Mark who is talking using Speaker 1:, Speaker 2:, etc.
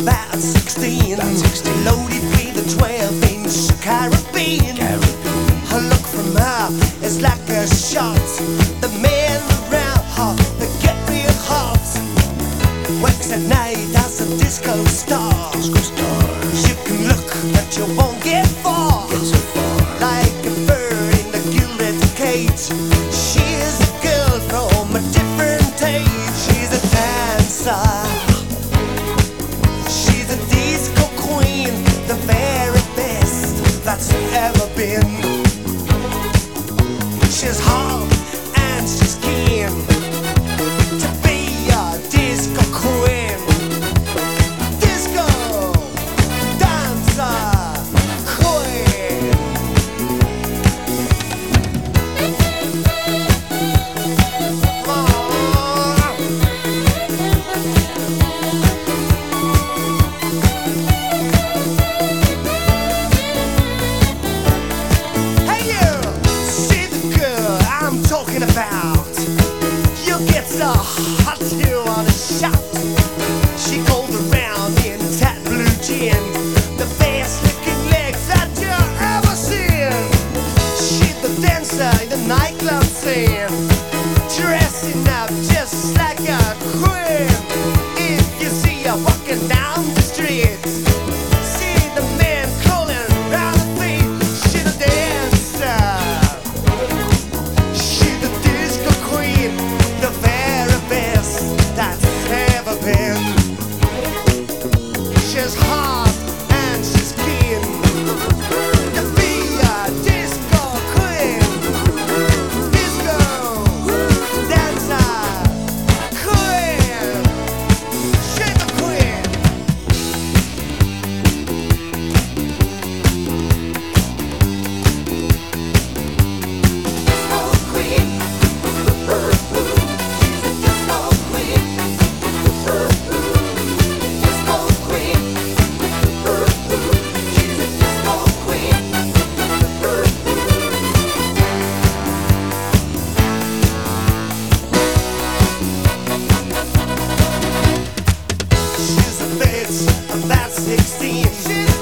Speaker 1: about 16, loaded with a 12-inch carabine. A look from her is like a shot. The men around her, they get real hot. Works at night as a disco star. You can look, but you won't get far. Like a bird in the gilded cage. She's a girl from a different age. She's a dancer. She's a disco queen, the very best that's ever been. She's hot and she's keen to be a disco queen. Disco dancer queen. Hey you, see the girl I'm talking about. You get so hot you wanna shout. She goes around in that blue jean, the best looking legs that you ever seen. She's the dancer in the nightclub scene, dressing up just like a queen. If you see her walking down the street, see the men calling round the feet. She's a dancer. She's the disco queen, the very best that's ever been. She's hot and she's keen to be a disco queen. Disco dancer queen. She's the queen. She's a bitch, about 16.